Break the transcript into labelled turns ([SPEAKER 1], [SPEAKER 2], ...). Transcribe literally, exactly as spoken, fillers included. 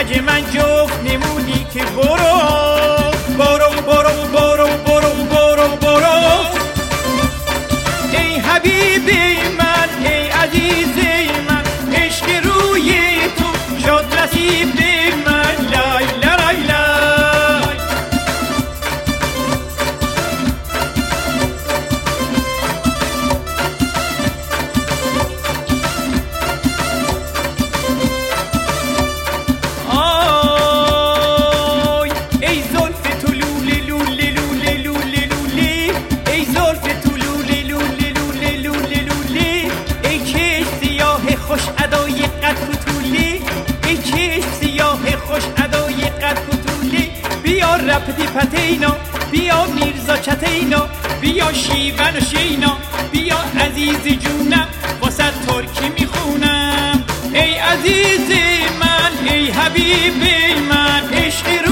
[SPEAKER 1] کج من جفت نمودی که برو برو برو برو برو برو برو ای حبیب من ای عزیز من عشق روی تو شد نصیب من لای لای لای آی ای زلف تو لوله لوله لوله لوله لوله ای زلف تو لوله لوله لوله لوله لوله ای چشم سیاه خوش ادای قد فتوله ای چشم سیاه خوش ادای قد فتوله بیا رپتی پتینا بیا میرزا چتینا بیا شیون و شینا بیا عزیز جونم واسه ترکی میخونم ای عزیز من ای حبیب من عشق